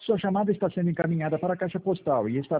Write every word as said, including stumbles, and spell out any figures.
Sua chamada está sendo encaminhada para a caixa postal e estará